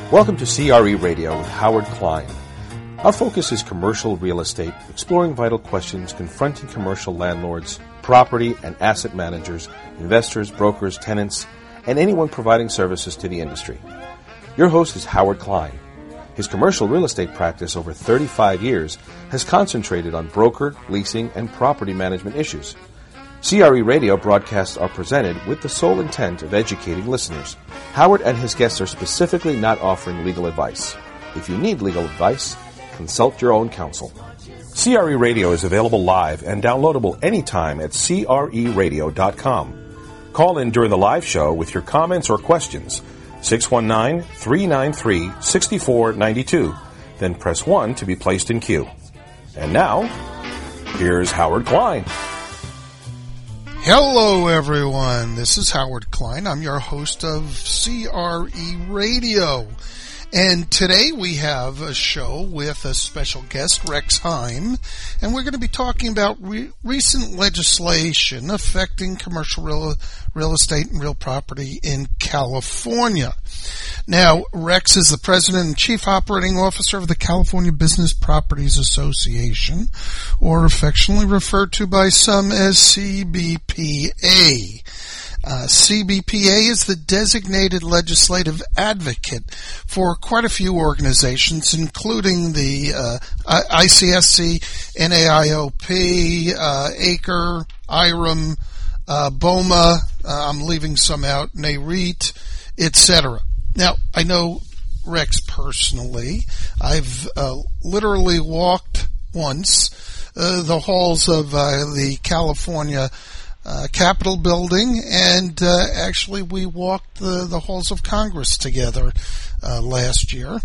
Welcome to CRE Radio with Howard Klein. Our focus is commercial real estate, exploring vital questions confronting commercial landlords, property and asset managers, investors, brokers, tenants, and anyone providing services to the industry. Your host is Howard Klein. His commercial real estate practice over 35 years has concentrated on broker, leasing, and property management issues. CRE Radio broadcasts are presented with the sole intent of educating listeners. Howard and his guests are specifically not offering legal advice. If you need legal advice, consult your own counsel. CRE Radio is available live and downloadable anytime at creradio.com. Call in during the live show with your comments or questions. 619-393-6492. Then press 1 to be placed in queue. And now, here's Howard Klein. Hello, everyone. This is Howard Klein. I'm your host of CRE Radio. And today we have a show with a special guest, Rex Heim, and we're going to be talking about recent legislation affecting commercial real estate and real property in California. Now, Rex is the president and chief operating officer of the California Business Properties Association, or affectionately referred to by some as CBPA. CBPA is the designated legislative advocate for quite a few organizations, including the ICSC, NAIOP, ACRE, IREM, BOMA, I'm leaving some out, NAREIT, etc. Now, I know Rex personally. I've literally walked once the halls of the California Capitol building, and actually we walked the halls of Congress together last year.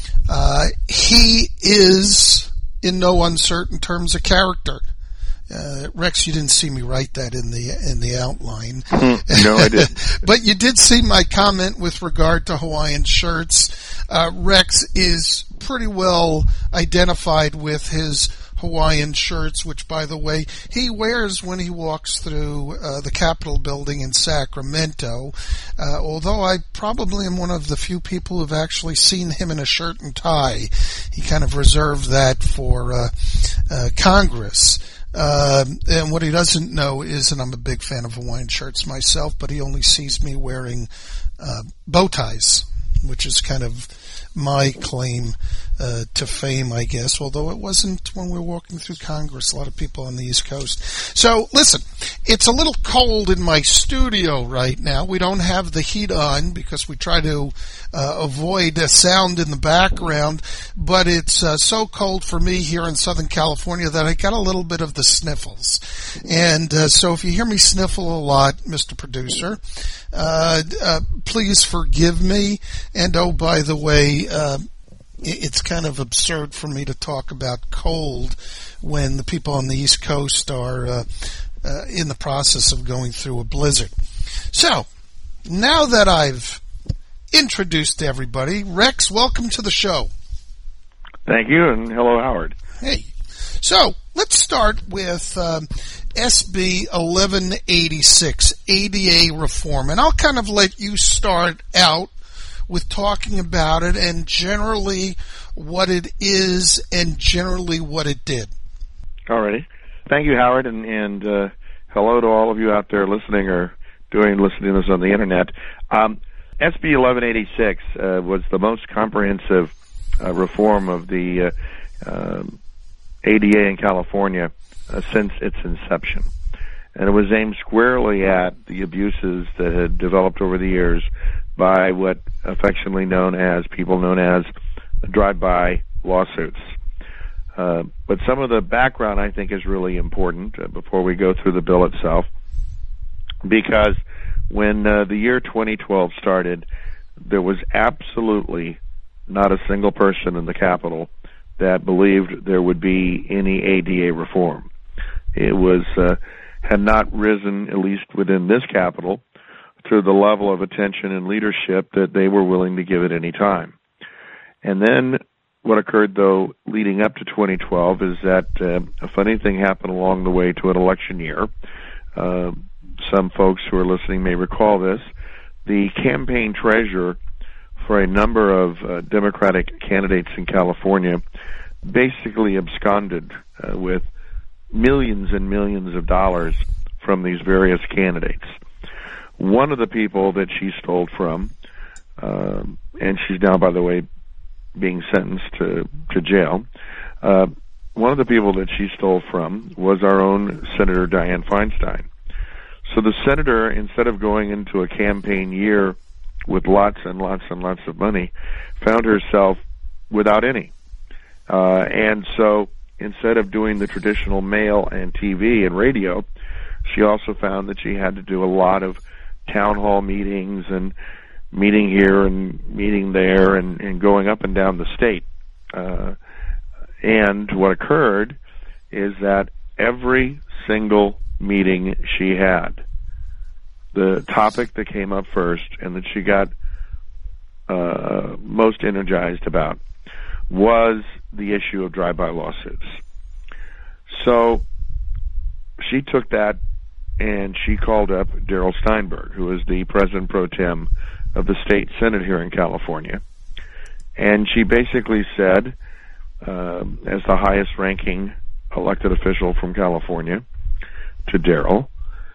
He is, in no uncertain terms, a character. Rex, you didn't see me write that in the outline. No, I didn't. But you did see my comment with regard to Hawaiian shirts. Rex is pretty well identified with his Hawaiian shirts, which, by the way, he wears when he walks through the Capitol building in Sacramento, although I probably am one of the few people who've actually seen him in a shirt and tie. He kind of reserved that for Congress. And what he doesn't know is, and I'm a big fan of Hawaiian shirts myself, but he only sees me wearing bow ties, which is kind of my claim to fame, I guess, although it wasn't when we were walking through Congress. A lot of people on the East Coast. So, listen, it's a little cold in my studio right now. We don't have the heat on because we try to avoid sound in the background, but it's so cold for me here in Southern California that I got a little bit of the sniffles. And so if you hear me sniffle a lot, Mr. Producer, please forgive me. And oh, by the way, it's kind of absurd for me to talk about cold when the people on the East Coast are in the process of going through a blizzard. So, now that I've introduced everybody, Rex, welcome to the show. Thank you, and hello, Howard. Hey. So, let's start with SB 1186, ADA reform, and I'll kind of let you start out with talking about it and generally what it is and generally what it did. Alrighty. Thank you, Howard, and hello to all of you out there listening or listening to this on the internet. SB 1186 was the most comprehensive reform of the ADA in California since its inception. And it was aimed squarely at the abuses that had developed over the years by what affectionately people known as drive-by lawsuits. But some of the background, I think, is really important before we go through the bill itself, because when the year 2012 started, there was absolutely not a single person in the Capitol that believed there would be any ADA reform. It had not risen, at least within this Capitol, to the level of attention and leadership that they were willing to give at any time. And then what occurred, though, leading up to 2012 is that a funny thing happened along the way to an election year. Some folks who are listening may recall this. The campaign treasurer for a number of Democratic candidates in California basically absconded with millions and millions of dollars from these various candidates. One of the people that she stole from, and she's now, by the way, being sentenced to jail, one of the people that she stole from was our own Senator Dianne Feinstein. So the senator, instead of going into a campaign year with lots and lots and lots of money, found herself without any. And so instead of doing the traditional mail and TV and radio, she also found that she had to do a lot of town hall meetings and meeting here and meeting there and going up and down the state. And what occurred is that every single meeting she had, the topic that came up first and that she got most energized about was the issue of drive-by lawsuits. So she took that and she called up Darrell Steinberg, who is the president pro tem of the state senate here in California. And she basically said, as the highest ranking elected official from California, to Darrell,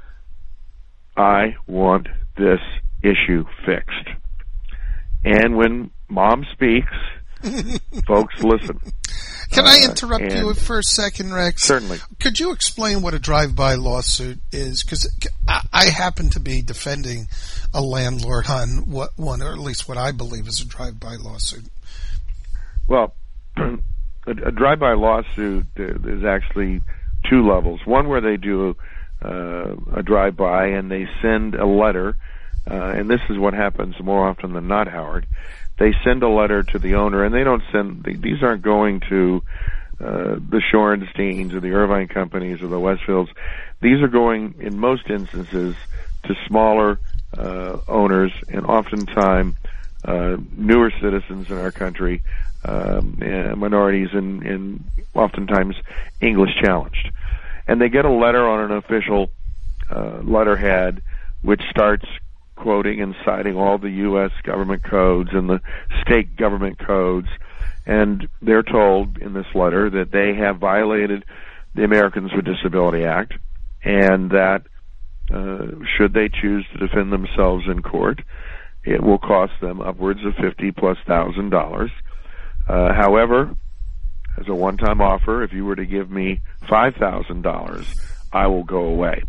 I want this issue fixed. And when Mom speaks, folks listen. Can I interrupt you for a second, Rex? Certainly. Could you explain what a drive-by lawsuit is? Because I happen to be defending a landlord on one, or at least what I believe is a drive-by lawsuit. Well, a drive-by lawsuit is actually two levels. One where they do a drive-by and they send a letter, and this is what happens more often than not, Howard. They send a letter to the owner, and they don't send, these aren't going to the Shorensteins or the Irvine companies or the Westfields. These are going, in most instances, to smaller owners and oftentimes newer citizens in our country, minorities and oftentimes English challenged. And they get a letter on an official letterhead which starts quoting and citing all the U.S. government codes and the state government codes, and they're told in this letter that they have violated the Americans with Disability Act, and that should they choose to defend themselves in court, it will cost them upwards of $50,000+. However, as a one-time offer, if you were to give me $5,000, I will go away.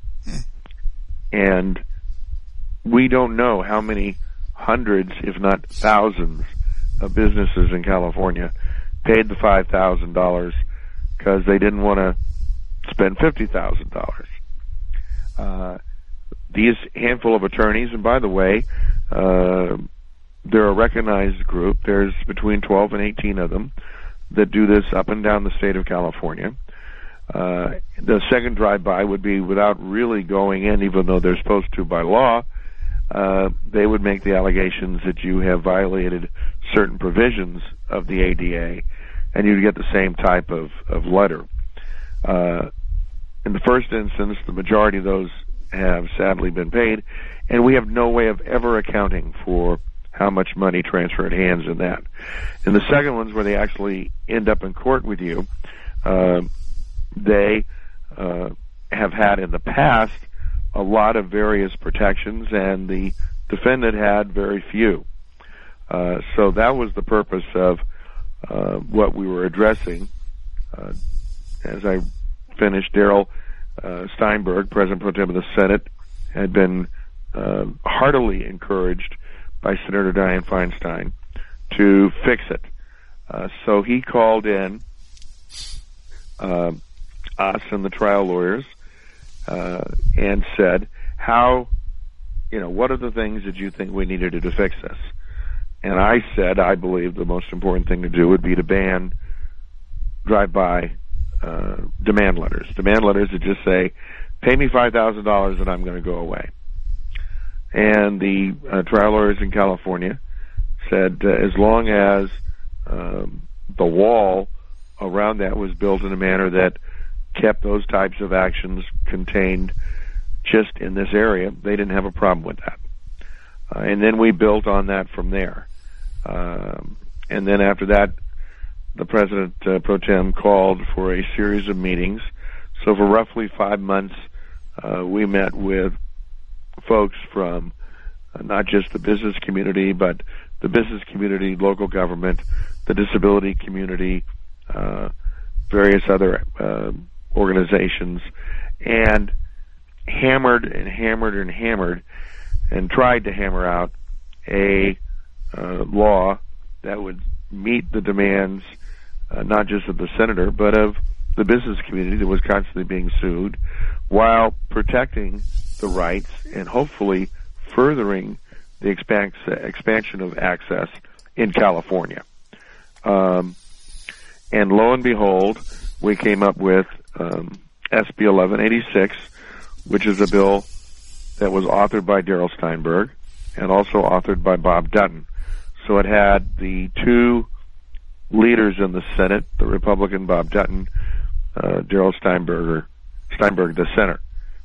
And we don't know how many hundreds, if not thousands, of businesses in California paid the $5,000 because they didn't want to spend $50,000. These handful of attorneys, and by the way, they're a recognized group. There's between 12 and 18 of them that do this up and down the state of California. The second drive-by would be without really going in, even though they're supposed to by law. They would make the allegations that you have violated certain provisions of the ADA, and you'd get the same type of letter. In the first instance, the majority of those have sadly been paid, and we have no way of ever accounting for how much money transferred hands in that. In the second ones, where they actually end up in court with you, they have had in the past a lot of various protections, and the defendant had very few. So that was the purpose of what we were addressing. As I finished, Darrell Steinberg, President Pro Tem of the Senate, had been heartily encouraged by Senator Dianne Feinstein to fix it. So he called in us and the trial lawyers and said, what are the things that you think we needed to fix this? And I said, I believe the most important thing to do would be to ban drive-by demand letters. Demand letters that just say, pay me $5,000 and I'm going to go away. And the trial lawyers in California said, as long as the wall around that was built in a manner that kept those types of actions contained just in this area, they didn't have a problem with that. And then we built on that from there. And then after that, the President Pro Tem called for a series of meetings. So for roughly 5 months, we met with folks from not just the business community, but the business community, local government, the disability community, various other organizations, and hammered and tried to hammer out a law that would meet the demands not just of the senator, but of the business community that was constantly being sued, while protecting the rights and hopefully furthering the expansion of access in California. And lo and behold, we came up with SB 1186, which is a bill that was authored by Darrell Steinberg and also authored by Bob Dutton. So it had the two leaders in the Senate, the Republican Bob Dutton, Darrell Steinberg the Senator.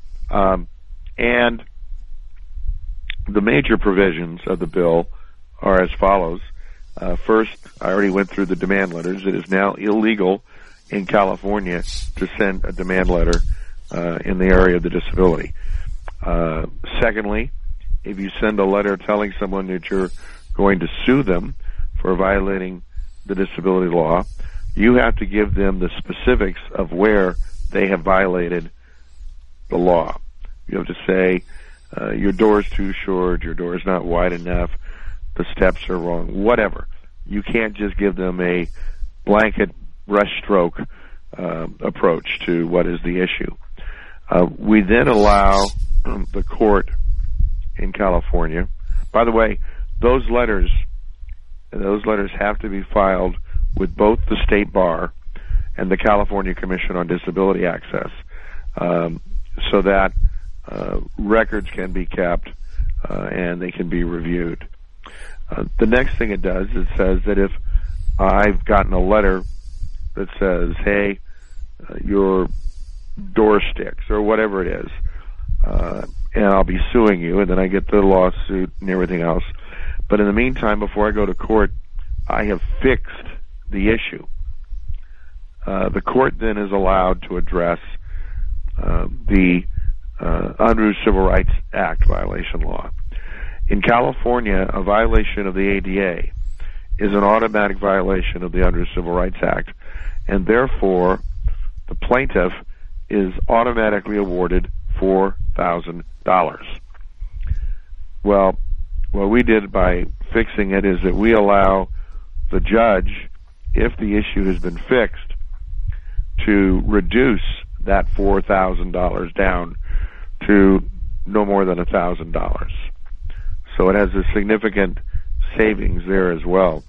And the major provisions of the bill are as follows. First, I already went through the demand letters. It is now illegal in California to send a demand letter in the area of the disability. Secondly, if you send a letter telling someone that you're going to sue them for violating the disability law, you have to give them the specifics of where they have violated the law. You have to say, your door's too short, your door's not wide enough, the steps are wrong, whatever. You can't just give them a blanket brushstroke approach to what is the issue. We then allow the court in California. By the way, those letters have to be filed with both the State Bar and the California Commission on Disability Access, so that records can be kept and they can be reviewed. The next thing it does, it says that if I've gotten a letter that says, hey, your door sticks, or whatever it is, and I'll be suing you, and then I get the lawsuit and everything else. But in the meantime, before I go to court, I have fixed the issue. The court then is allowed to address the Unruh Civil Rights Act violation law. In California, a violation of the ADA is an automatic violation of the Unruh Civil Rights Act, and therefore the plaintiff is automatically awarded $4,000. Well, what we did by fixing it is that we allow the judge, if the issue has been fixed, to reduce that $4,000 down to no more than $1,000. So it has a significant savings there as well.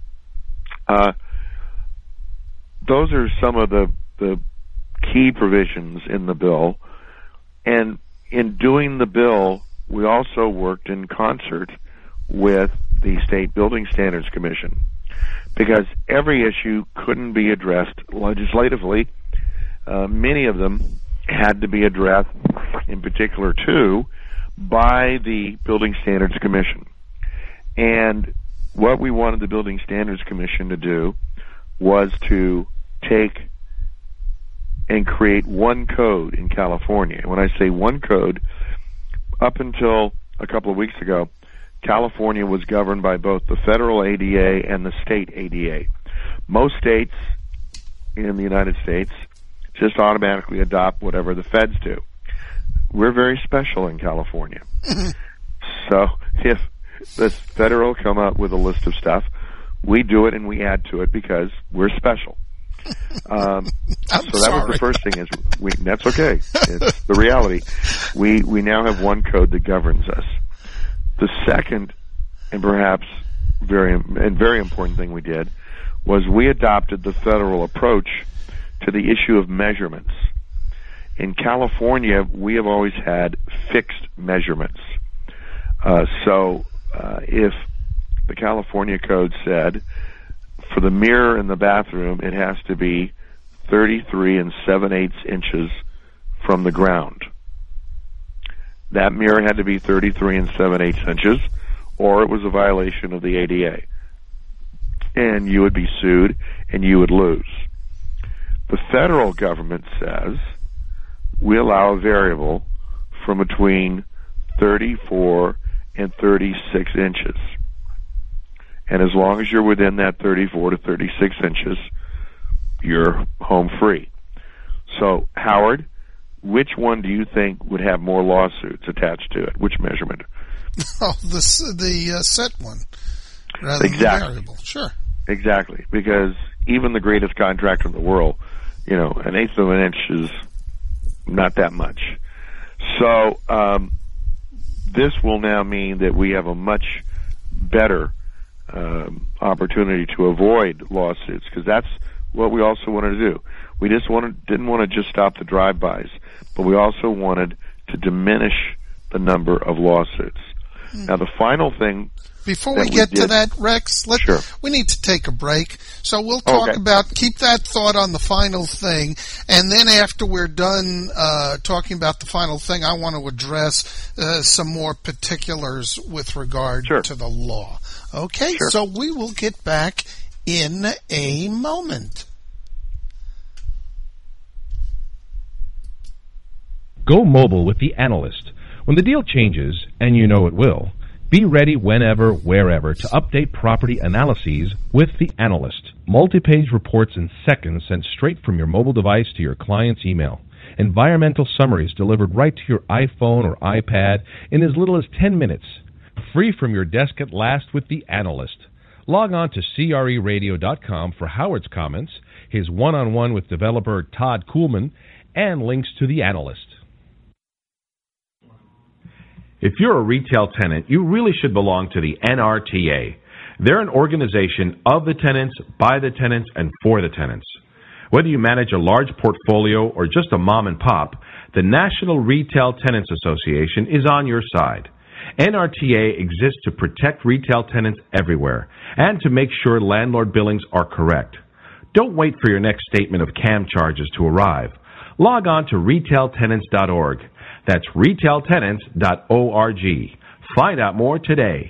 Those are some of the key provisions in the bill. And in doing the bill, we also worked in concert with the State Building Standards Commission, because every issue couldn't be addressed legislatively. Many of them had to be addressed, in particular too, by the Building Standards Commission. And what we wanted the Building Standards Commission to do was to take and create one code in California. When I say one code, up until a couple of weeks ago, California was governed by both the federal ADA and the state ADA. Most states in the United States just automatically adopt whatever the feds do. We're very special in California. So if the federal come up with a list of stuff, we do it and we add to it because we're special. So that was the first thing. That's okay. It's the reality. We now have one code that governs us. The second, and perhaps very important thing we did, was we adopted the federal approach to the issue of measurements. In California, we have always had fixed measurements. So if the California code said for the mirror in the bathroom, it has to be 33 7/8 inches from the ground. That mirror had to be 33 7/8 inches. or it was a violation of the ADA. And you would be sued, and you would lose. The federal government says we allow a variable from between 34 and 36 inches. And as long as you're within that 34 to 36 inches, you're home free. So, Howard, which one do you think would have more lawsuits attached to it? Which measurement? Oh, the set one, rather than the variable. Sure. Exactly, because even the greatest contractor in the world, an eighth of an inch is not that much. So this will now mean that we have a much better opportunity to avoid lawsuits, because that's what we also wanted to do. We just didn't want to just stop the drive-bys, but we also wanted to diminish the number of lawsuits. Now, the final thing... Before we get to that, Rex, we need to take a break. So we'll talk keep that thought on the final thing, and then after we're done talking about the final thing, I want to address some more particulars with regard to the law. Okay, so we will get back in a moment. Go mobile with The Analyst. When the deal changes, and you know it will, be ready whenever, wherever to update property analyses with The Analyst. Multi-page reports in seconds sent straight from your mobile device to your client's email. Environmental summaries delivered right to your iPhone or iPad in as little as 10 minutes. Free from your desk at last with The Analyst. Log on to CREradio.com for Howard's comments, his one-on-one with developer Todd Kuhlman, and links to The Analyst. If you're a retail tenant, you really should belong to the NRTA. They're an organization of the tenants, by the tenants, and for the tenants. Whether you manage a large portfolio or just a mom and pop, the National Retail Tenants Association is on your side. NRTA exists to protect retail tenants everywhere and to make sure landlord billings are correct. Don't wait for your next statement of CAM charges to arrive. Log on to retailtenants.org. That's retailtenants.org. Find out more today.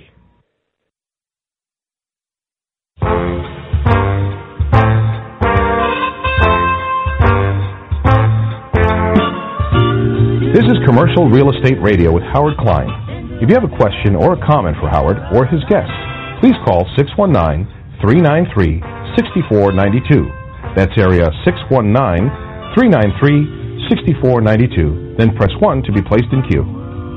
This is Commercial Real Estate Radio with Howard Klein. If you have a question or a comment for Howard or his guests, please call 619-393-6492. That's area 619-393-6492. Then press 1 to be placed in queue.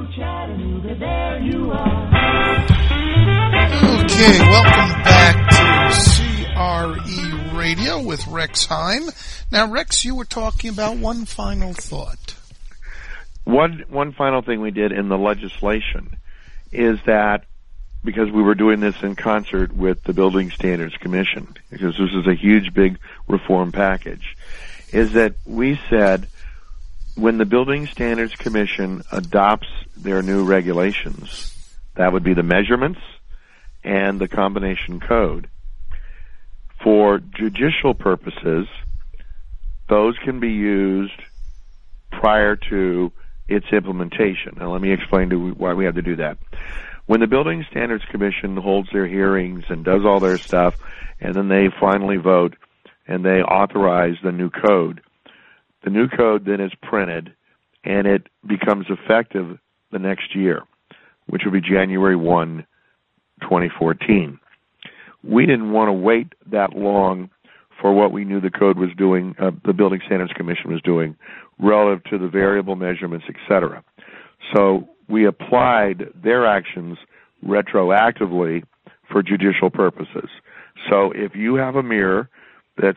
Okay, welcome back to CRE Radio with Rex Heim. Now, Rex, you were talking about one final thought. One final thing we did in the legislation is that, because we were doing this in concert with the Building Standards Commission, because this is a huge, big reform package, is that we said when the Building Standards Commission adopts their new regulations, that would be the measurements and the combination code, for judicial purposes, those can be used prior to its implementation. Now, let me explain to why we have to do that. When the Building Standards Commission holds their hearings and does all their stuff, and then they finally vote and they authorize the new code then is printed and it becomes effective the next year, which will be January 1, 2014. We didn't want to wait that long for what we knew the code was doing, the Building Standards Commission was doing, relative to the variable measurements, etc. So we applied their actions retroactively for judicial purposes. So if you have a mirror that's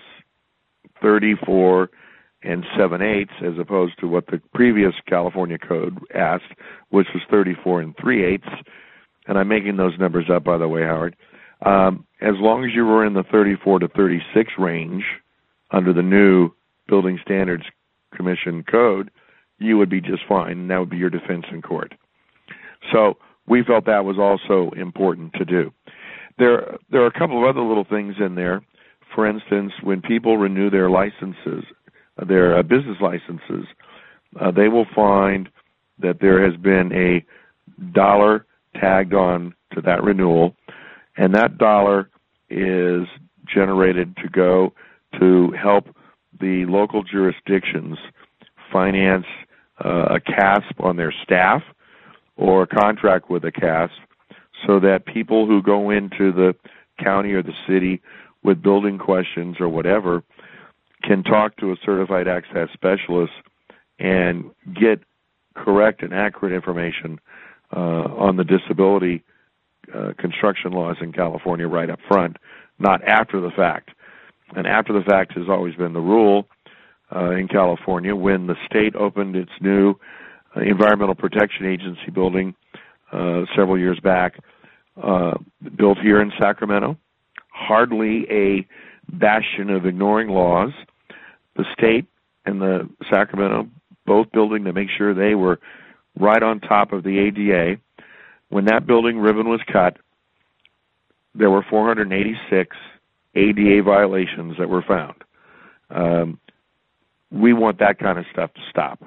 34 and 7/8 as opposed to what the previous California code asked, which was 34 and 3/8, and I'm making those numbers up, by the way, Howard, as long as you were in the 34 to 36 range under the new Building Standards Commission code, you would be just fine, and that would be your defense in court. So we felt that was also important to do. There are a couple of other little things in there. For instance, when people renew their licenses, their business licenses, they will find that there has been a dollar tagged on to that renewal, and that dollar is generated to go to help the local jurisdictions finance a CASP on their staff or a contract with a CASP, so that people who go into the county or the city with building questions or whatever can talk to a certified access specialist and get correct and accurate information on the disability construction laws in California right up front, not after the fact. And after the fact has always been the rule in California. When the state opened its new Environmental Protection Agency building several years back, built here in Sacramento, hardly a bastion of ignoring laws. The state and the Sacramento both building to make sure they were right on top of the ADA. When that building ribbon was cut, there were 486 ADA violations that were found. We want that kind of stuff to stop.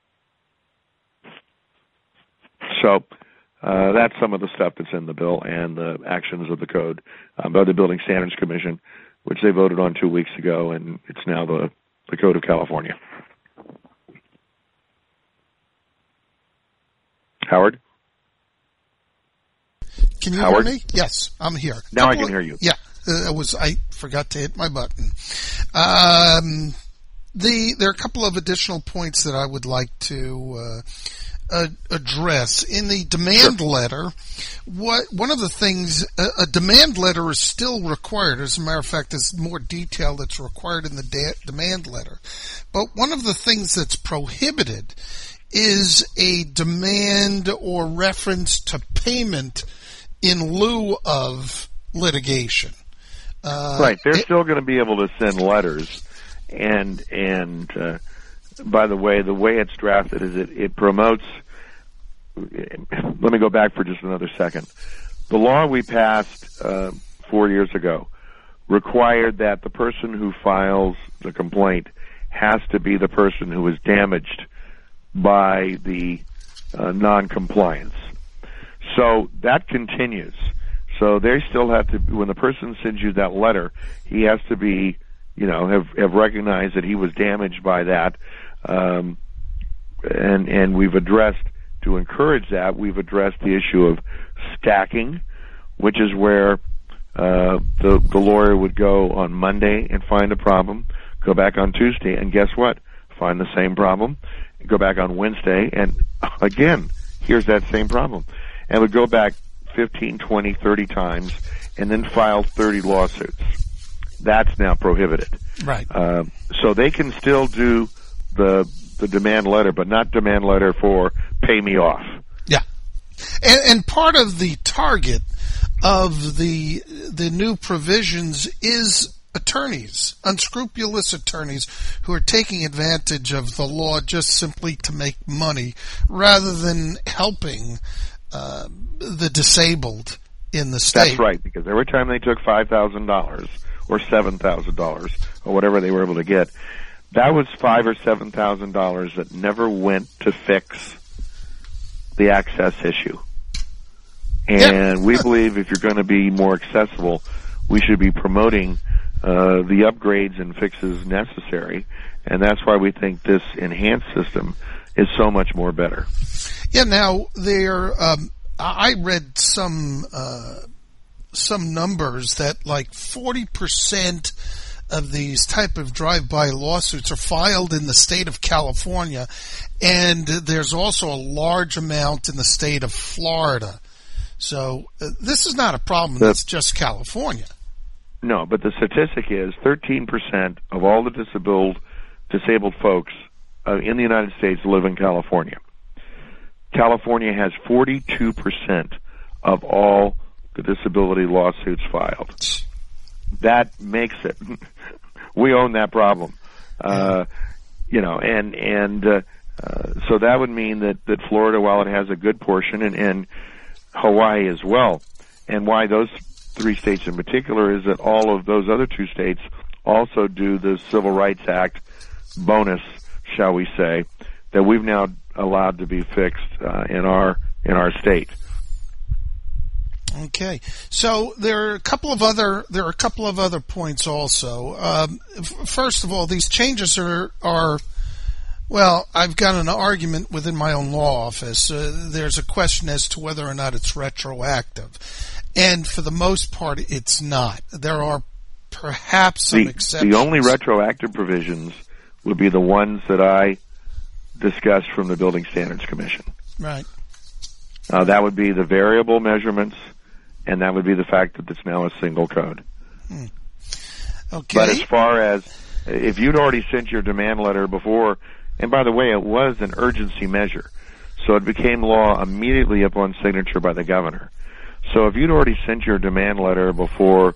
So that's some of the stuff that's in the bill and the actions of the code by the Building Standards Commission, which they voted on 2 weeks ago, and it's now the Code of California. Howard? Can you hear me? Yes, I'm here. Now I can hear you. Yeah, I forgot to hit my button. There are a couple of additional points that I would like to address. In the demand letter, one of the things, a demand letter is still required. As a matter of fact, there's more detail that's required in the demand letter. But one of the things that's prohibited is a demand or reference to payment in lieu of litigation. Right. They're still going to be able to send letters. And by the way it's drafted is it promotes. Let me go back for just another second. The law we passed 4 years ago required that the person who files the complaint has to be the person who was damaged by the non-compliance. So that continues. So they still have to, when the person sends you that letter, he has to be, have recognized that he was damaged by that. And we've addressed, to encourage that, we've addressed the issue of stacking, which is where the lawyer would go on Monday and find a problem, go back on Tuesday, and guess what? Find the same problem, go back on Wednesday, and again, here's that same problem. And would go back 15, 20, 30 times, and then file 30 lawsuits. That's now prohibited. Right. So they can still do the demand letter, but not demand letter for pay me off. Yeah. And part of the target of the new provisions is attorneys, unscrupulous attorneys who are taking advantage of the law just simply to make money rather than helping the disabled in the state. That's right, because every time they took $5,000 or $7,000 or whatever they were able to get, that was $5,000 or $7,000 that never went to fix the access issue. And we believe if you're going to be more accessible, we should be promoting the upgrades and fixes necessary, and that's why we think this enhanced system is so much more better. Yeah. Now I read some numbers that like 40% of these type of drive-by lawsuits are filed in the state of California, and there's also a large amount in the state of Florida. So this is not a problem that's just California. No, but the statistic is 13% of all the disabled folks in the United States live in California. California has 42% of all the disability lawsuits filed. That makes it. We own that problem. So that would mean that Florida, while it has a good portion, and Hawaii as well, and why those three states in particular is that all of those other two states also do the Civil Rights Act bonus, shall we say, that we've now allowed to be fixed in our state. Okay, so there are a couple of other points also. First of all, these changes are well, I've got an argument within my own law office. There's a question as to whether or not it's retroactive, and for the most part, it's not. There are perhaps some exceptions. The only retroactive provisions would be the ones that I discussed from the Building Standards Commission. Right. That would be the variable measurements, and that would be the fact that it's now a single code. Okay. But as far as if you'd already sent your demand letter before, and by the way, it was an urgency measure, so it became law immediately upon signature by the governor. So if you'd already sent your demand letter before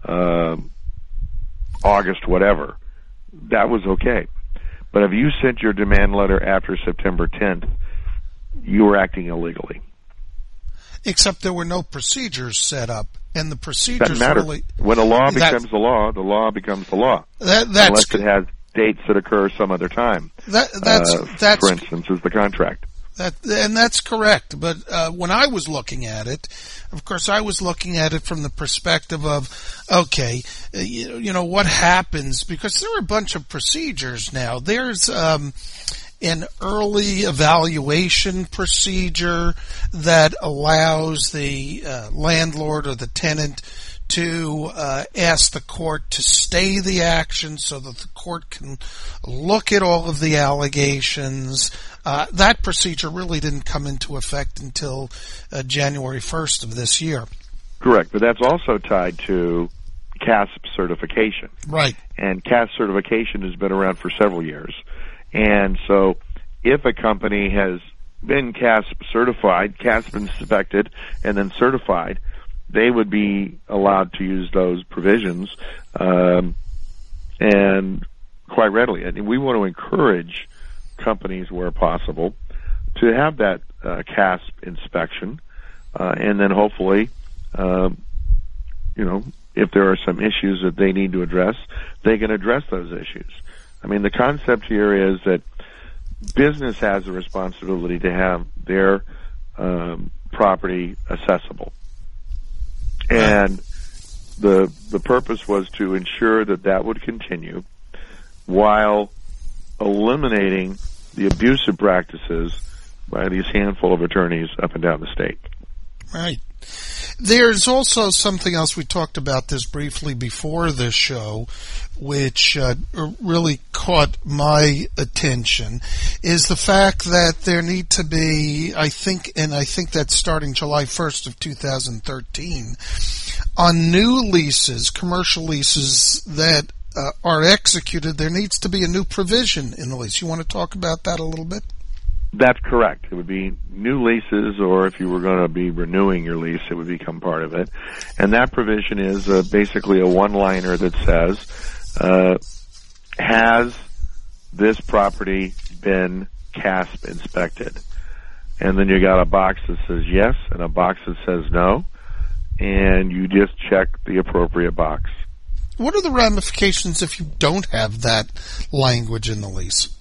August whatever, that was okay. But if you sent your demand letter after September 10th, you were acting illegally. Except there were no procedures set up, and the procedures doesn't matter. really... When a law becomes the law becomes the law. Unless it has dates that occur some other time. That's for instance, is the contract. And that's correct. But when I was looking at it, of course, I was looking at it from the perspective of, okay, you know, what happens? Because there are a bunch of procedures now. There's an early evaluation procedure that allows the landlord or the tenant to ask the court to stay the action so that the court can look at all of the allegations. That procedure really didn't come into effect until January 1st of this year. Correct, but that's also tied to CASP certification. Right. And CASP certification has been around for several years. And so if a company has been CASP certified, CASP inspected, and then certified, they would be allowed to use those provisions, and quite readily. And we want to encourage companies where possible to have that CASP inspection, and then hopefully, you know, if there are some issues that they need to address, they can address those issues. I mean, the concept here is that business has a responsibility to have their property accessible. And the purpose was to ensure that that would continue while eliminating the abusive practices by these handful of attorneys up and down the state. Right. There's also something else, we talked about this briefly before this show, which really caught my attention, is the fact that there need to be, I think that's starting July 1st of 2013, on new leases, commercial leases that are executed, there needs to be a new provision in the lease. You want to talk about that a little bit? That's correct. It would be new leases, or if you were going to be renewing your lease, it would become part of it. And that provision is basically a one-liner that says, has this property been CASP inspected? And then you got a box that says yes and a box that says no, and you just check the appropriate box. What are the ramifications if you don't have that language in the lease?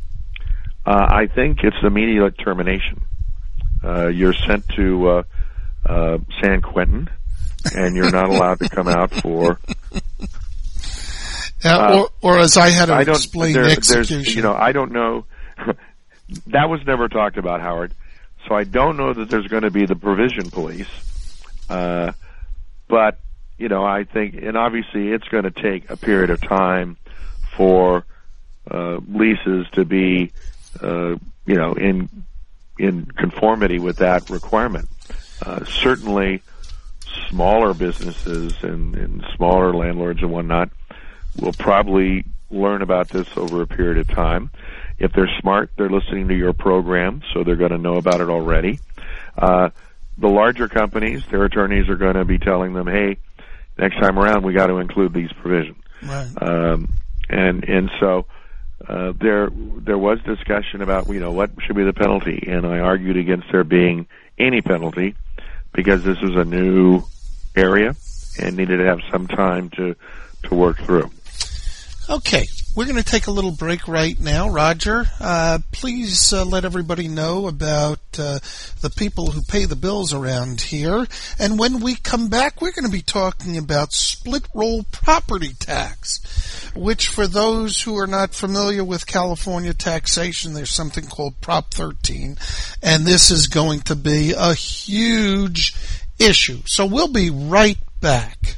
I think it's immediate termination. You're sent to San Quentin, and you're not allowed to come out for... or as I had to explain, execution. You know, I don't know. That was never talked about, Howard. So I don't know that there's going to be the provision police. But, you know, I think, and obviously it's going to take a period of time for leases to be, you know, in conformity with that requirement. Certainly smaller businesses and smaller landlords and whatnot will probably learn about this over a period of time. If they're smart, they're listening to your program, so they're going to know about it already. The larger companies, their attorneys are going to be telling them, hey, next time around we got to include these provisions. Right. And so there was discussion about, you know, what should be the penalty, and I argued against there being any penalty because this was a new area and needed to have some time to work through. Okay. We're going to take a little break right now. Roger, please let everybody know about the people who pay the bills around here. And when we come back, we're going to be talking about split roll property tax, which for those who are not familiar with California taxation, there's something called Prop 13, and this is going to be a huge issue. So we'll be right back.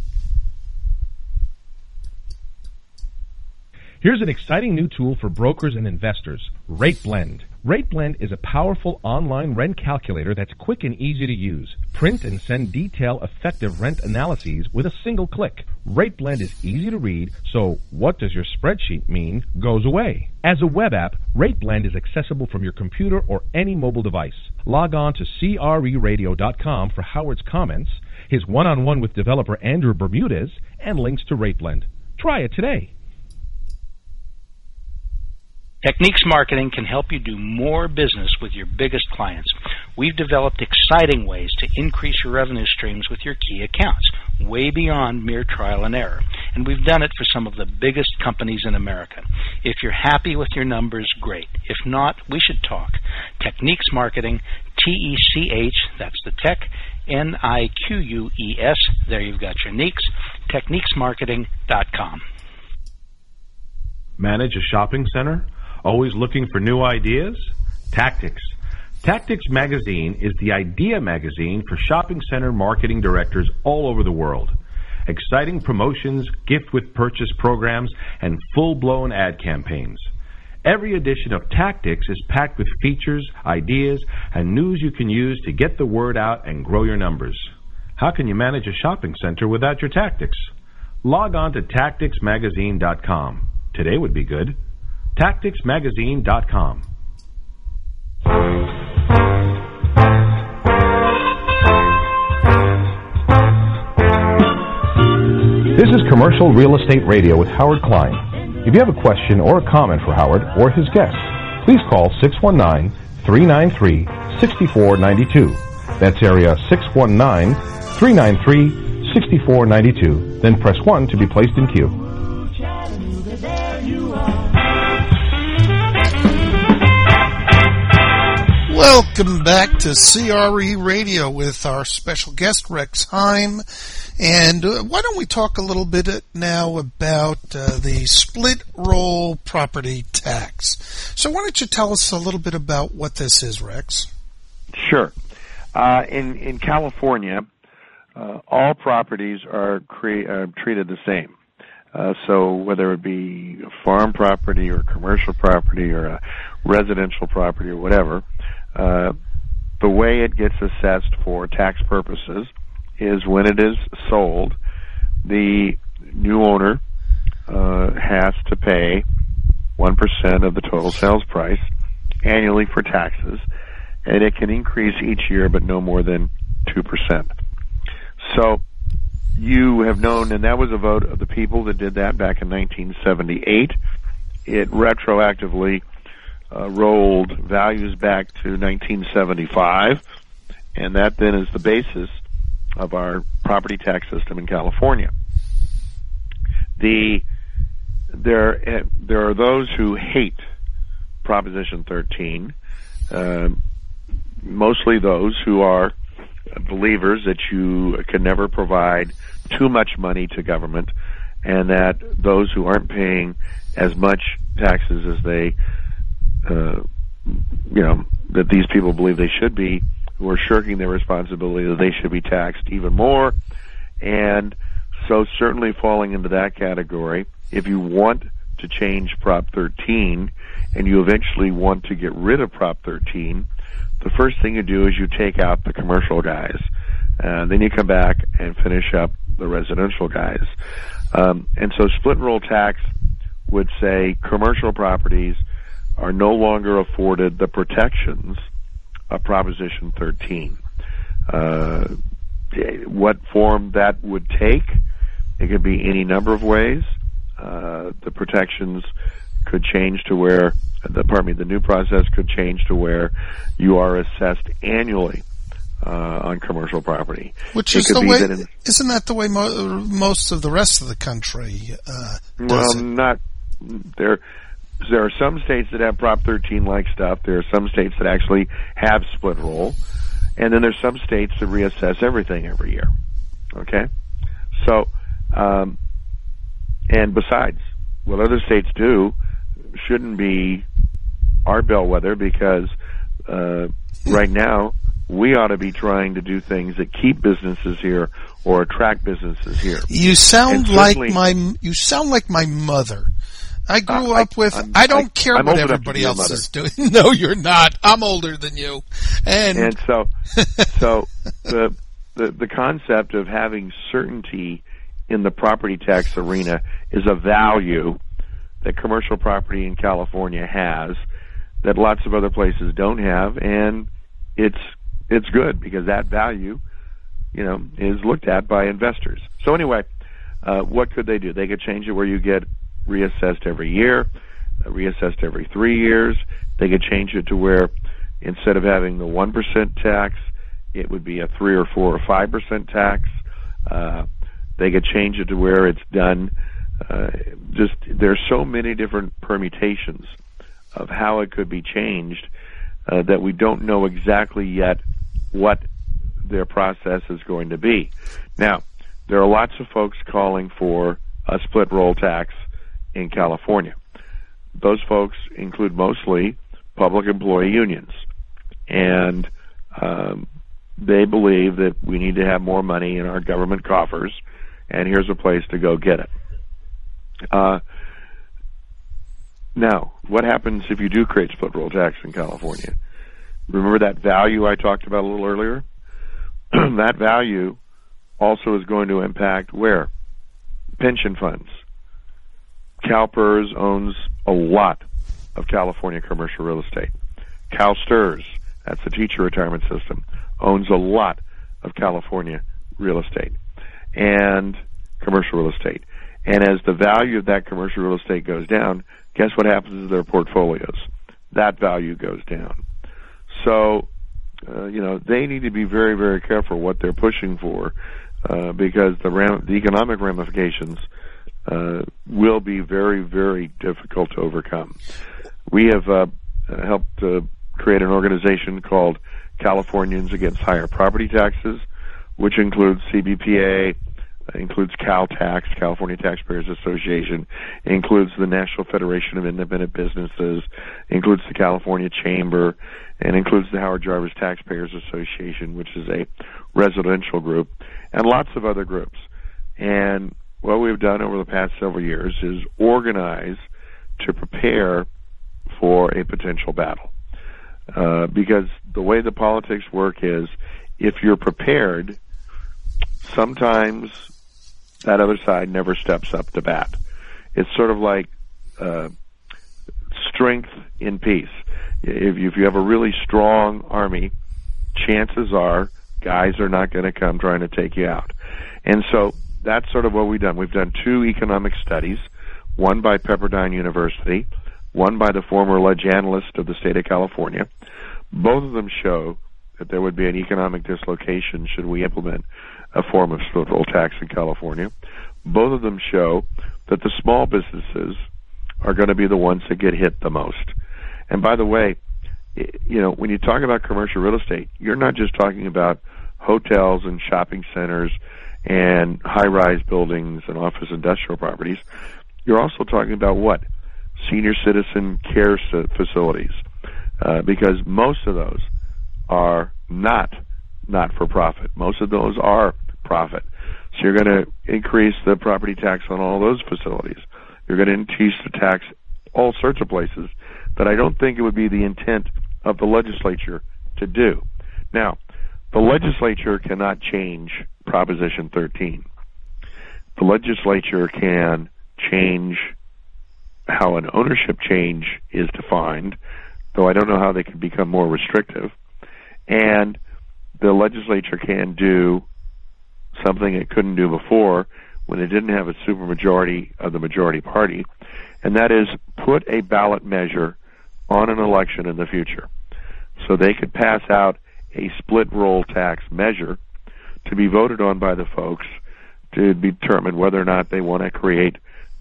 Here's an exciting new tool for brokers and investors, RateBlend. RateBlend is a powerful online rent calculator that's quick and easy to use. Print and send detailed, effective rent analyses with a single click. RateBlend is easy to read, so what does your spreadsheet mean goes away. As a web app, RateBlend is accessible from your computer or any mobile device. Log on to creradio.com for Howard's comments, his one-on-one with developer Andrew Bermudez, and links to RateBlend. Try it today. Techniques Marketing can help you do more business with your biggest clients. We've developed exciting ways to increase your revenue streams with your key accounts, way beyond mere trial and error. And we've done it for some of the biggest companies in America. If you're happy with your numbers, great. If not, we should talk. Techniques Marketing, TECH, that's the tech, NIQUES, there you've got your Neeks, techniquesmarketing.com. Manage a shopping center? Always looking for new ideas? Tactics. Tactics Magazine is the idea magazine for shopping center marketing directors all over the world. Exciting promotions, gift with purchase programs, and full-blown ad campaigns. Every edition of Tactics is packed with features, ideas, and news you can use to get the word out and grow your numbers. How can you manage a shopping center without your tactics? Log on to tacticsmagazine.com. Today would be good. tacticsmagazine.com. This is Commercial Real Estate Radio with Howard Klein. If you have a question or a comment for Howard or his guest, please call 619-393-6492. That's area 619-393-6492. Then press 1 to be placed in queue. Welcome back to CRE Radio with our special guest, Rex Heim. And why don't we talk a little bit now about the split roll property tax. So why don't you tell us a little bit about what this is, Rex? Sure. In California, all properties are treated the same. So whether it be a farm property or commercial property or a residential property or whatever, the way it gets assessed for tax purposes is when it is sold, the new owner has to pay 1% of the total sales price annually for taxes, and it can increase each year but no more than 2%. So you have known, and that was a vote of the people that did that back in 1978. It retroactively rolled values back to 1975, and that then is the basis of our property tax system in California. There are those who hate Proposition 13, mostly those who are believers that you can never provide too much money to government, and that those who aren't paying as much taxes as they that these people believe they should be, who are shirking their responsibility, that they should be taxed even more. And so certainly falling into that category, if you want to change Prop 13 and you eventually want to get rid of Prop 13, the first thing you do is you take out the commercial guys. Then you come back and finish up the residential guys. And so split roll tax would say commercial properties are no longer afforded the protections of Proposition 13. What form that would take, it could be any number of ways. The protections could change to where, the new process could change to where you are assessed annually on commercial property. Which is the way, isn't that the way most of the rest of the country does it? Not there are some states that have Prop 13-like stuff. There are some states that actually have split roll. And then there's some states that reassess everything every year. Okay? So, and besides, what other states do shouldn't be our bellwether, because right now we ought to be trying to do things that keep businesses here or attract businesses here. You sound like my mother. I grew up with. I don't care what everybody else is doing. No, you're not. I'm older than you, and so the concept of having certainty in the property tax arena is a value that commercial property in California has that lots of other places don't have, and it's good because that value, is looked at by investors. So anyway, what could they do? They could change it where you get reassessed every year, reassessed every 3 years. They could change it to where instead of having the 1% tax, it would be a 3 or 4 or 5% tax. They could change it to where it's done. There's so many different permutations of how it could be changed that we don't know exactly yet what their process is going to be. Now, there are lots of folks calling for a split roll tax in California. Those folks include mostly public employee unions, and they believe that we need to have more money in our government coffers, and here's a place to go get it. Now, what happens if you do create split roll tax in California? Remember that value I talked about a little earlier? That value also is going to impact where? Pension funds. CalPERS owns a lot of California commercial real estate. CalSTRS, that's the teacher retirement system, owns a lot of California real estate and commercial real estate. And as the value of that commercial real estate goes down, guess what happens to their portfolios? That value goes down. So, they need to be very, very careful what they're pushing for, because the economic ramifications will be very, very difficult to overcome. We have helped create an organization called Californians Against Higher Property Taxes, which includes CBPA, includes CalTax, California Taxpayers Association, includes the National Federation of Independent Businesses, includes the California Chamber, and includes the Howard Jarvis Taxpayers Association, which is a residential group, and lots of other groups. And what we've done over the past several years is organize to prepare for a potential battle. Because the way the politics work is, if you're prepared, sometimes that other side never steps up to bat. It's sort of like strength in peace. If you have a really strong army, chances are guys are not going to come trying to take you out. And so that's sort of what we've done. We've done 2 economic studies, one by Pepperdine University, one by the former ledge analyst of the state of California. Both of them show that there would be an economic dislocation should we implement a form of split roll tax in California. Both of them show that the small businesses are going to be the ones that get hit the most. And by the way, when you talk about commercial real estate, you're not just talking about hotels and shopping centers and high-rise buildings and office industrial properties. You're also talking about what? Senior citizen care facilities, because most of those are not for profit. Most of those are profit. So you're going to increase the property tax on all those facilities. You're going to increase the tax all sorts of places that I don't think it would be the intent of the legislature to do. Now, the legislature cannot change Proposition 13. The legislature can change how an ownership change is defined, though I don't know how they can become more restrictive. And the legislature can do something it couldn't do before when it didn't have a supermajority of the majority party, and that is put a ballot measure on an election in the future. So they could pass out a split roll tax measure to be voted on by the folks to determine whether or not they want to create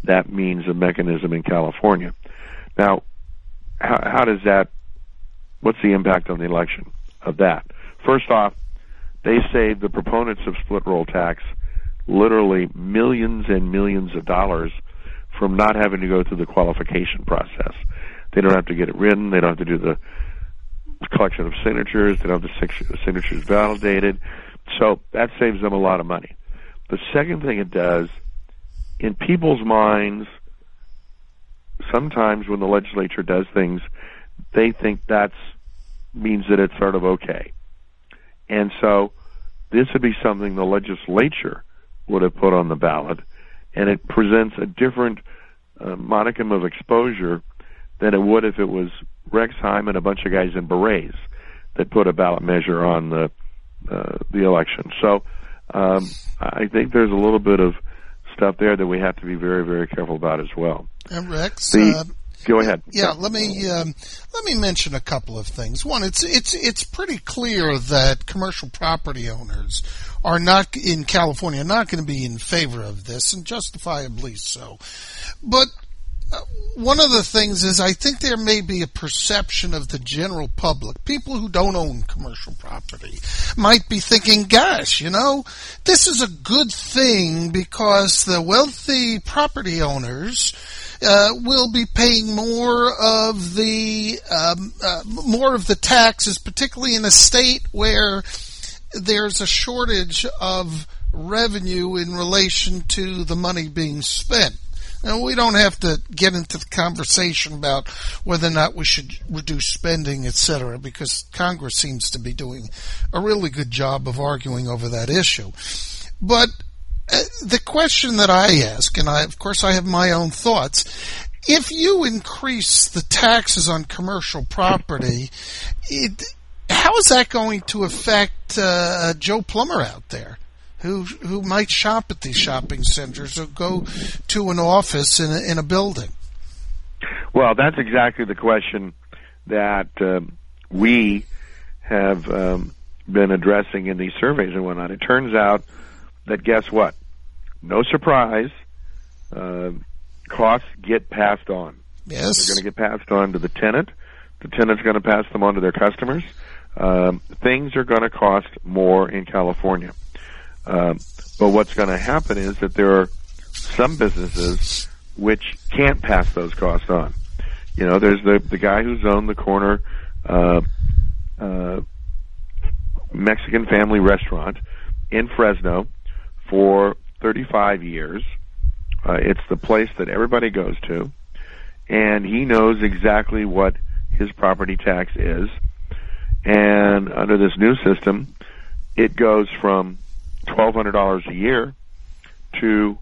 that means of mechanism in California. Now, how does that, what's the impact on the election of that? First off, they saved the proponents of split roll tax literally millions and millions of dollars from not having to go through the qualification process. They don't have to get it written. They don't have to do the collection of signatures. They don't have the signatures validated. So that saves them a lot of money. The second thing it does, in people's minds, sometimes when the legislature does things, they think that means that it's sort of okay. And so this would be something the legislature would have put on the ballot, and it presents a different modicum of exposure than it would if it was Rex Heim and a bunch of guys in berets that put a ballot measure on the election. So I think there's a little bit of stuff there that we have to be very, very careful about as well. And Rex, go ahead. Yeah, let me mention a couple of things. One, it's pretty clear that commercial property owners are not in California not going to be in favor of this, and justifiably so. But one of the things is I think there may be a perception of the general public, people who don't own commercial property, might be thinking, gosh, this is a good thing because the wealthy property owners will be paying more of the taxes, particularly in a state where there's a shortage of revenue in relation to the money being spent. Now, we don't have to get into the conversation about whether or not we should reduce spending, etc., because Congress seems to be doing a really good job of arguing over that issue. But the question that I ask, and of course I have my own thoughts, if you increase the taxes on commercial property, how is that going to affect Joe Plumber out there, who might shop at these shopping centers or go to an office in a building? Well, that's exactly the question that we have been addressing in these surveys and whatnot. It turns out that, guess what? No surprise, costs get passed on. Yes. They're going to get passed on to the tenant. The tenant's going to pass them on to their customers. Things are going to cost more in California. But what's going to happen is that there are some businesses which can't pass those costs on. There's the guy who's owned the corner Mexican family restaurant in Fresno for 35 years. It's the place that everybody goes to, and he knows exactly what his property tax is. And under this new system, it goes from $1,200 a year to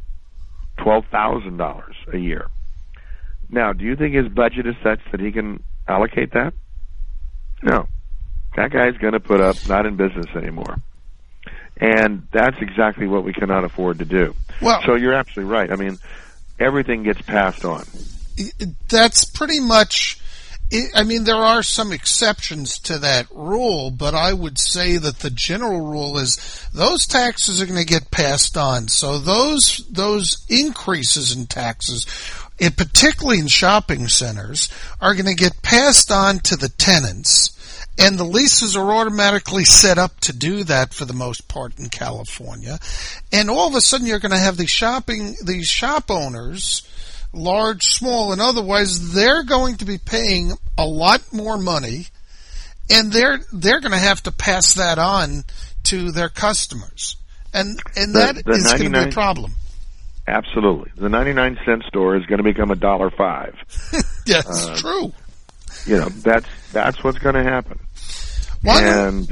$12,000 a year. Now, do you think his budget is such that he can allocate that? No. That guy's going to put up not in business anymore. And that's exactly what we cannot afford to do. Well, so you're absolutely right. I mean, everything gets passed on. That's pretty much... there are some exceptions to that rule, but I would say that the general rule is those taxes are going to get passed on. So those increases in taxes, particularly in shopping centers, are going to get passed on to the tenants, and the leases are automatically set up to do that for the most part in California. And all of a sudden you're going to have these shop owners, large, small, and otherwise, they're going to be paying a lot more money, and they're going to have to pass that on to their customers, and that is going to be a problem. Absolutely, the 99-cent store is going to become $1.05. Yes, true. That's what's going to happen. Why don't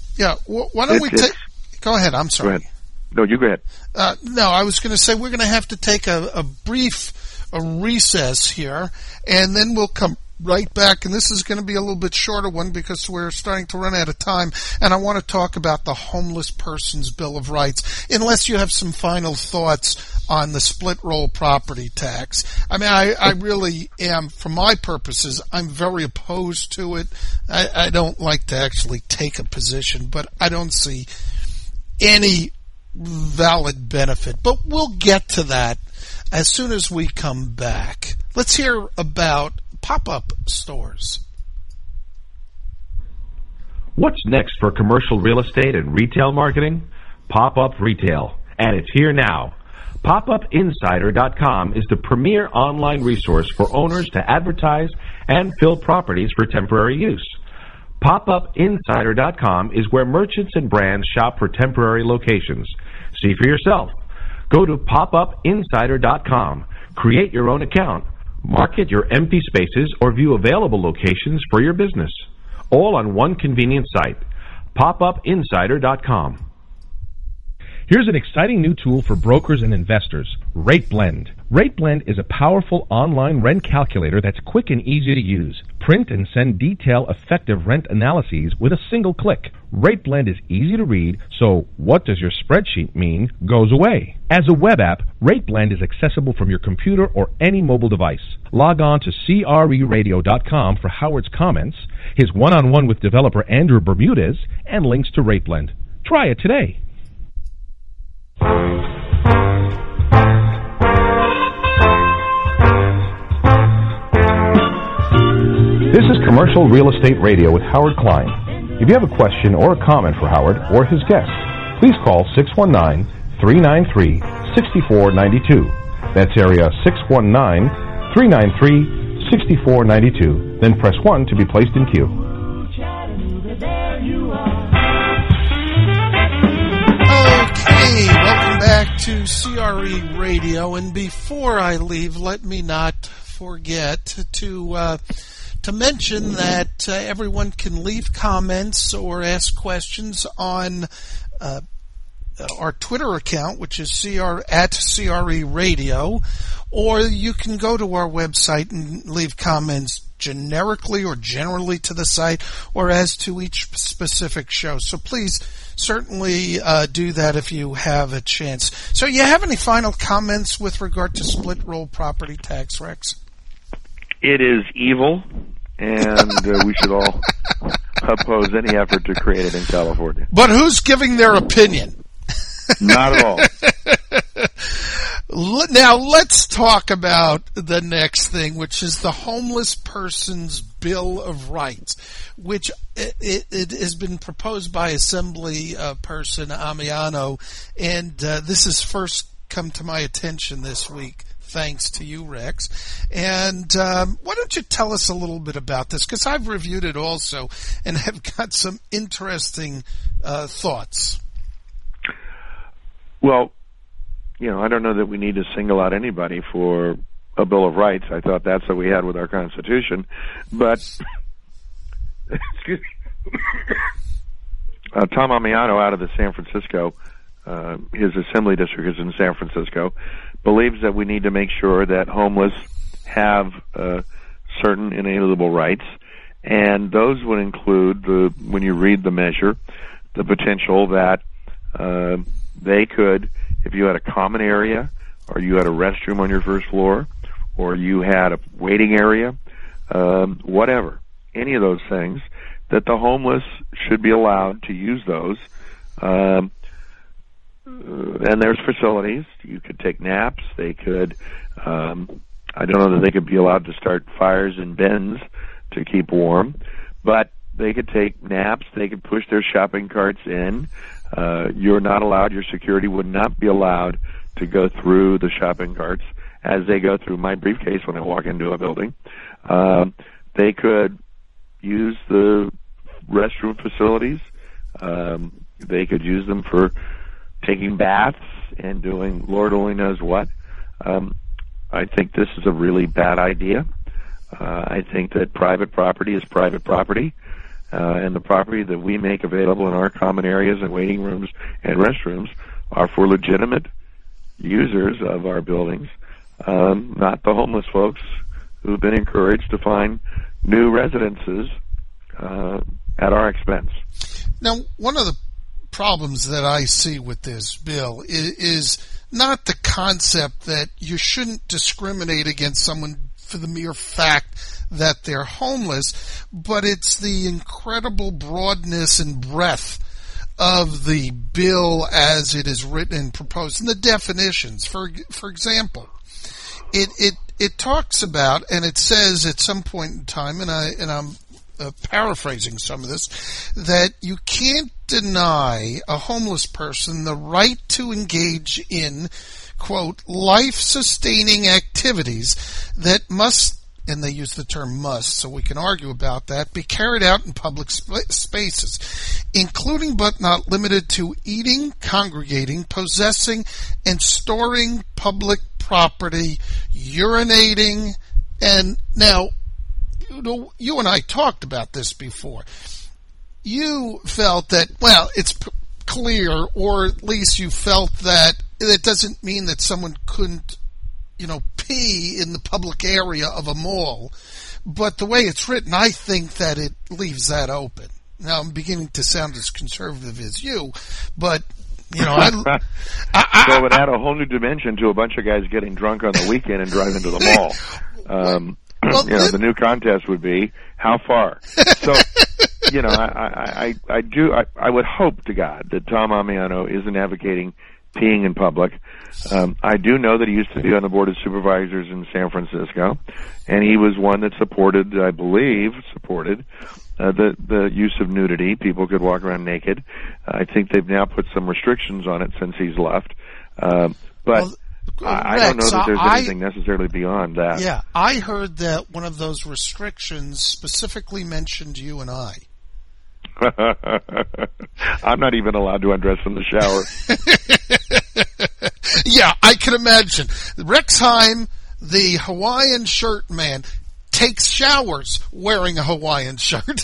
we take? Go ahead. I'm sorry. Go ahead. No, you go ahead. No, I was going to say we're going to have to take a brief recess here, and then we'll come right back, and this is going to be a little bit shorter one because we're starting to run out of time, and I want to talk about the Homeless Persons Bill of Rights, unless you have some final thoughts on the split roll property tax. I really am, for my purposes, I'm very opposed to it. I don't like to actually take a position, but I don't see any valid benefit. But we'll get to that as soon as we come back. Let's hear about pop-up stores. What's next for commercial real estate and retail marketing? Pop-up retail. And it's here now. PopUpInsider.com is the premier online resource for owners to advertise and fill properties for temporary use. PopUpInsider.com is where merchants and brands shop for temporary locations. See for yourself. Go to PopUpInsider.com, create your own account, market your empty spaces, or view available locations for your business. All on one convenient site, PopUpInsider.com. Here's an exciting new tool for brokers and investors, RateBlend. RateBlend is a powerful online rent calculator that's quick and easy to use. Print and send detail-effective rent analyses with a single click. RateBlend is easy to read, so what does your spreadsheet mean goes away. As a web app, RateBlend is accessible from your computer or any mobile device. Log on to CREradio.com for Howard's comments, his one-on-one with developer Andrew Bermudez, and links to RateBlend. Try it today. This is Commercial Real Estate Radio with Howard Klein. If you have a question or a comment for Howard or his guest, please call 619-393-6492. That's area 619-393-6492. Then press 1 to be placed in queue. Okay, welcome back to CRE Radio. And before I leave, let me not forget to mention that everyone can leave comments or ask questions on our Twitter account, which is at CRE Radio, or you can go to our website and leave comments generically or generally to the site or as to each specific show. So please certainly do that if you have a chance. So you have any final comments with regard to split roll property tax, Rex? It is evil, and we should all oppose any effort to create it in California. But who's giving their opinion? Not at all. Now let's talk about the next thing, which is the Homeless Person's Bill of Rights, which it has been proposed by Assembly Person Amiano, and this has first come to my attention this week, thanks to you, Rex. And why don't you tell us a little bit about this, because I've reviewed it also and have got some interesting thoughts. Well, I don't know that we need to single out anybody for a Bill of Rights. I thought that's what we had with our Constitution. But, excuse me, Tom Amiano out of the San Francisco, his assembly district is in San Francisco, believes that we need to make sure that homeless have certain inalienable rights. And those would include, when you read the measure, the potential that they could, if you had a common area, or you had a restroom on your first floor, or you had a waiting area, whatever, any of those things, that the homeless should be allowed to use those. And there's facilities. You could take naps. They could, I don't know that they could be allowed to start fires in bins to keep warm, but they could take naps. They could push their shopping carts in. You're not allowed, your security would not be allowed to go through the shopping carts as they go through my briefcase when I walk into a building. They could use the restroom facilities. They could use them for taking baths and doing Lord only knows what. I think this is a really bad idea. I think that private property is private property. And the property that we make available in our common areas and waiting rooms and restrooms are for legitimate users of our buildings, not the homeless folks who've been encouraged to find new residences at our expense. Now, one of the problems that I see with this bill is not the concept that you shouldn't discriminate against someone for the mere fact that they're homeless, but it's the incredible broadness and breadth of the bill as it is written and proposed, and the definitions. For example, it talks about, and it says at some point in time, and I'm paraphrasing some of this, that you can't deny a homeless person the right to engage in, quote, life-sustaining activities that must, and they use the term must, so we can argue about that, be carried out in public spaces, including but not limited to eating, congregating, possessing, and storing public property, urinating, and now, you and I talked about this before. You felt that, well, it's clear, or at least you felt that it doesn't mean that someone couldn't, pee in the public area of a mall. But the way it's written, I think that it leaves that open. Now, I'm beginning to sound as conservative as you, but, so it would add a whole new dimension to a bunch of guys getting drunk on the weekend and driving to the mall. Well, the new contest would be how far. So, I would hope to God that Tom Amiano isn't advocating peeing in public. I do know that he used to be on the board of supervisors in San Francisco, and he was one that supported the use of nudity. People could walk around naked. I think they've now put some restrictions on it since he's left. But I don't know that there's anything necessarily beyond that. Yeah, I heard that one of those restrictions specifically mentioned you and I. I'm not even allowed to undress in the shower. Yeah, I can imagine. Rex Heim, the Hawaiian shirt man, takes showers wearing a Hawaiian shirt.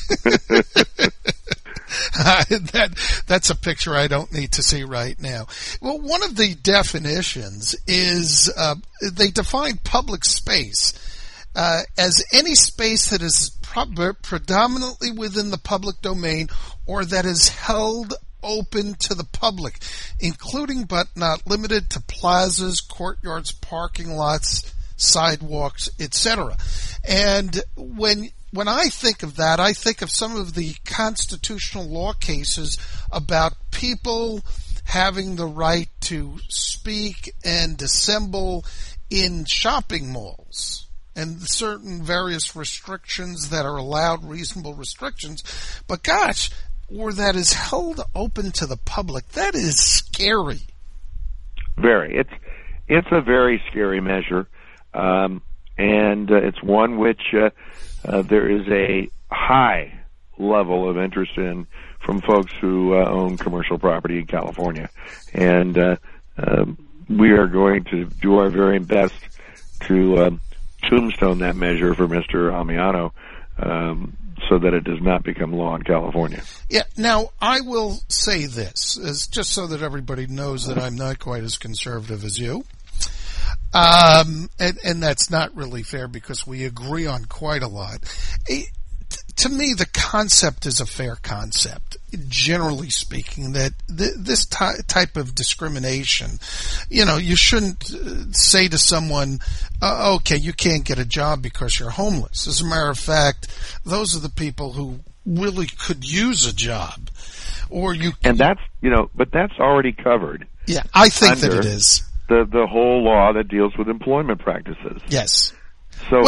That's a picture I don't need to see right now. Well, one of the definitions is they define public space as any space that is predominantly within the public domain or that is held open to the public, including but not limited to plazas, courtyards, parking lots, sidewalks, etc. And when I think of that, I think of some of the constitutional law cases about people having the right to speak and assemble in shopping malls and certain various restrictions that are allowed, reasonable restrictions. But gosh, or that is held open to the public, that is scary. Very. It's a very scary measure. And it's one which there is a high level of interest in from folks who own commercial property in California. And we are going to do our very best to tombstone that measure for Mr. Amiano so that it does not become law in California. Yeah. Now, I will say this, just so that everybody knows that I'm not quite as conservative as you. And that's not really fair because we agree on quite a lot. To me, the concept is a fair concept, generally speaking, that this type of discrimination, you shouldn't say to someone, okay, you can't get a job because you're homeless. As a matter of fact, those are the people who really could use a job. And that's, but that's already covered. Yeah, I think that it is. The whole law that deals with employment practices. Yes. So,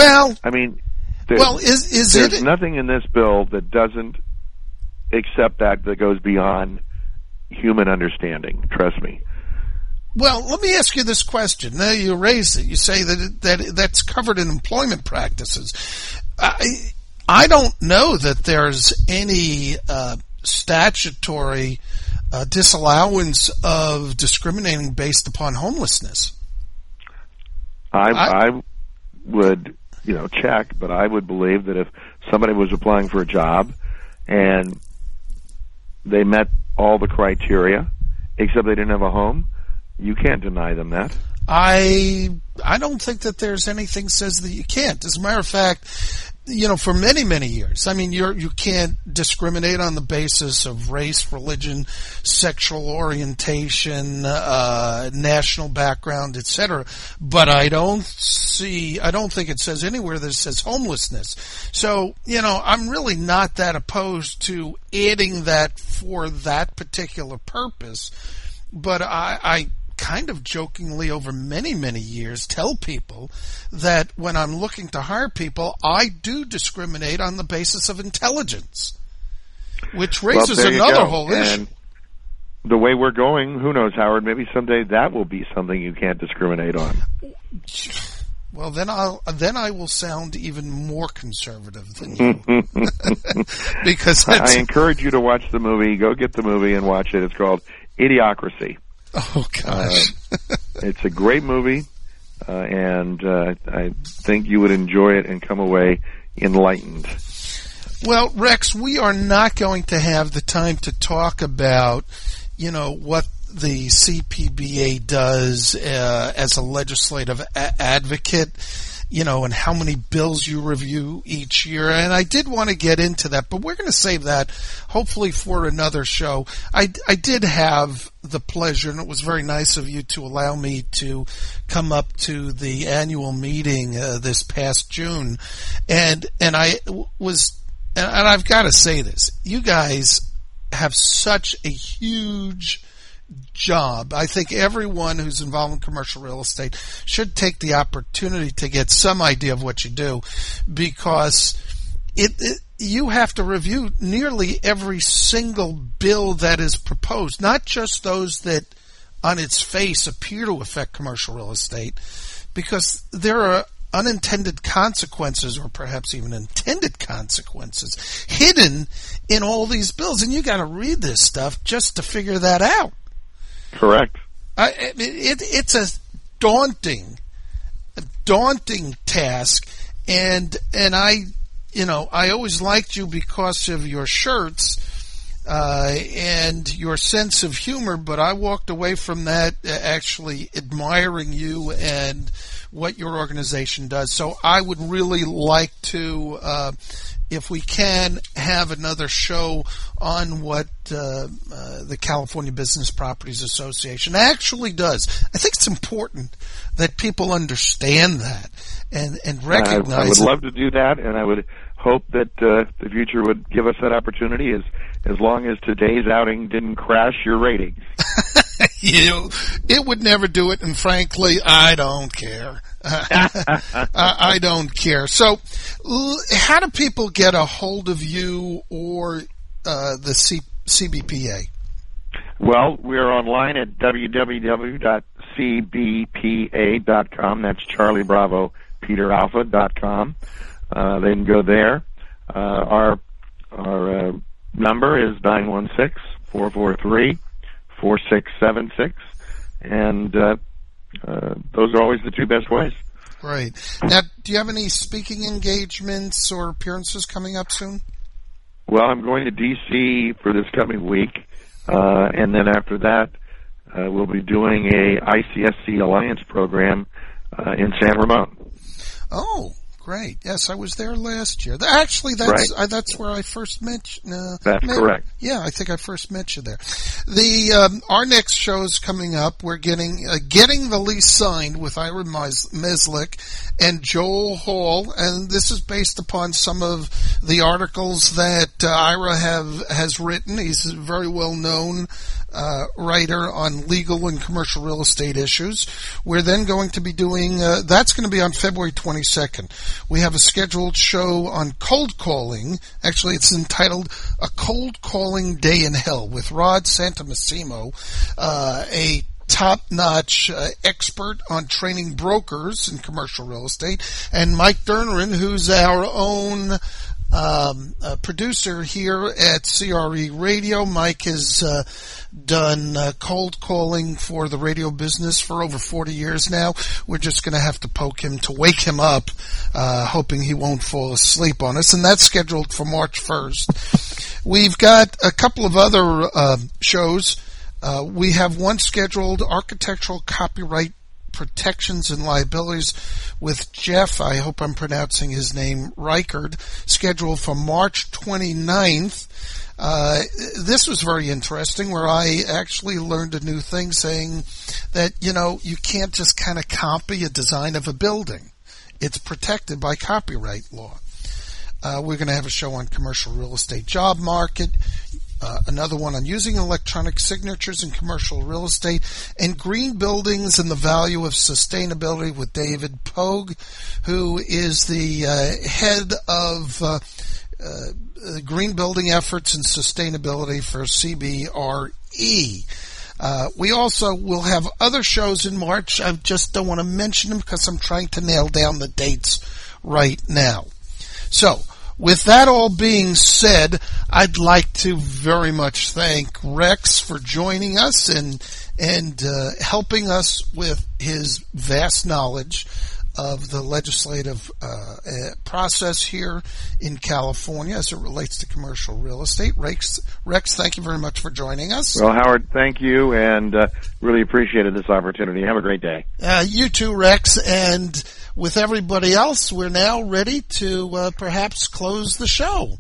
there's nothing in this bill that doesn't accept that goes beyond human understanding. Trust me. Well, let me ask you this question. Now you raise it. You say that that's covered in employment practices. I don't know that there's any statutory disallowance of discriminating based upon homelessness. I would, check, but I would believe that if somebody was applying for a job and they met all the criteria, except they didn't have a home, you can't deny them that. I don't think that there's anything that says that you can't. As a matter of fact, for many, many years, you can't discriminate on the basis of race, religion, sexual orientation, national background, etc. But I don't think it says anywhere that it says homelessness. So, I'm really not that opposed to adding that for that particular purpose. But I kind of jokingly over many, many years tell people that when I'm looking to hire people, I do discriminate on the basis of intelligence, which raises another whole issue. The way we're going, who knows, Howard, maybe someday that will be something you can't discriminate on. Well, then I will sound even more conservative than you. Because I encourage you to watch the movie. Go get the movie and watch it. It's called Idiocracy. Oh, gosh. It's a great movie, and I think you would enjoy it and come away enlightened. Well, Rex, we are not going to have the time to talk about, what the CPBA does as a legislative advocate, and how many bills you review each year. And I did want to get into that, but we're going to save that hopefully for another show. I did have the pleasure, and it was very nice of you to allow me to come up to the annual meeting this past June. And I've got to say this, you guys have such a huge job. I think everyone who's involved in commercial real estate should take the opportunity to get some idea of what you do, because you have to review nearly every single bill that is proposed, not just those that on its face appear to affect commercial real estate, because there are unintended consequences, or perhaps even intended consequences, hidden in all these bills, and you got to read this stuff just to figure that out. Correct. It's a daunting task, and I always liked you because of your shirts and your sense of humor, but I walked away from that actually admiring you and what your organization does. So I would really like to, if we can, have another show on what the California Business Properties Association actually does. I think it's important that people understand that and recognize I would love to do that, and I would hope that the future would give us that opportunity as long as today's outing didn't crash your ratings. It would never do it, and frankly, I don't care. I don't care. So, how do people get a hold of you or the CBPA? Well, we're online at www.cbpa.com. That's Charlie Bravo Peter Alpha.com. They can go there. Our number is 916-443-4676, and those are always the two best ways. Right. Now, do you have any speaking engagements or appearances coming up soon? Well, I'm going to D.C. for this coming week, and then after that, we'll be doing a ICSC Alliance program in San Ramon. Oh, great. Yes, I was there last year. Actually, that's where I first met you. That's correct. Yeah, I think I first met you there. Our next show is coming up. We're getting the lease signed with Ira Meslick and Joel Hall, and this is based upon some of the articles that Ira has written. He's a very well known writer on legal and commercial real estate issues. We're then going to be doing, that's going to be on February 22nd. We have a scheduled show on cold calling. Actually, it's entitled A Cold Calling Day in Hell with Rod Santamassimo, a top-notch expert on training brokers in commercial real estate, and Mike Dernerin, who's our own producer here at CRE Radio. Mike has done cold calling for the radio business for over 40 years now. We're just going to have to poke him to wake him up, hoping he won't fall asleep on us, and that's scheduled for March 1st. We've got a couple of other shows. We have one scheduled, Architectural Copyright Protections and Liabilities with Jeff, I hope I'm pronouncing his name, Reichard, scheduled for March 29th. This was very interesting, where I actually learned a new thing, saying that, you can't just kind of copy a design of a building. It's protected by copyright law. We're going to have a show on commercial real estate job market. another one on using electronic signatures in commercial real estate, and green buildings and the value of sustainability with David Pogue, who is the head of green building efforts and sustainability for CBRE. We also will have other shows in March. I just don't want to mention them because I'm trying to nail down the dates right now. So, with that all being said, I'd like to very much thank Rex for joining us and helping us with his vast knowledge of the legislative process here in California as it relates to commercial real estate. Rex, thank you very much for joining us. Well, Howard, thank you, and really appreciated this opportunity. Have a great day. You too, Rex, and with everybody else, we're now ready to perhaps close the show.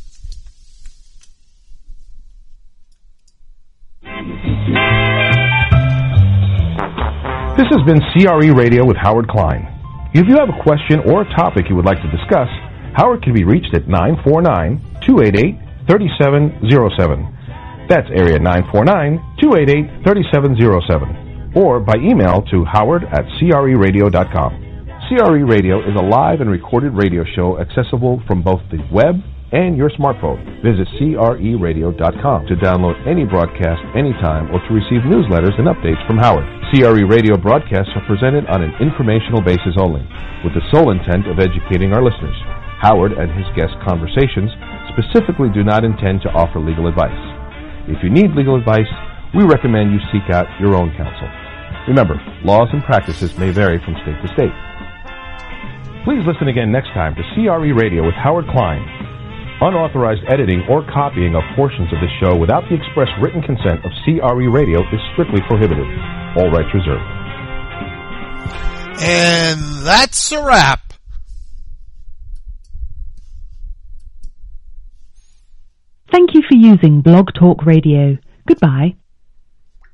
This has been CRE Radio with Howard Klein. If you have a question or a topic you would like to discuss, Howard can be reached at 949-288-3707. That's area 949-288-3707. Or by email to howard@creradio.com. CRE Radio is a live and recorded radio show accessible from both the web and your smartphone. Visit creradio.com to download any broadcast anytime or to receive newsletters and updates from Howard. CRE Radio broadcasts are presented on an informational basis only, with the sole intent of educating our listeners. Howard and his guest conversations specifically do not intend to offer legal advice. If you need legal advice, we recommend you seek out your own counsel. Remember, laws and practices may vary from state to state. Please listen again next time to CRE Radio with Howard Klein. Unauthorized editing or copying of portions of this show without the express written consent of CRE Radio is strictly prohibited. All rights reserved. And that's a wrap. Thank you for using Blog Talk Radio. Goodbye.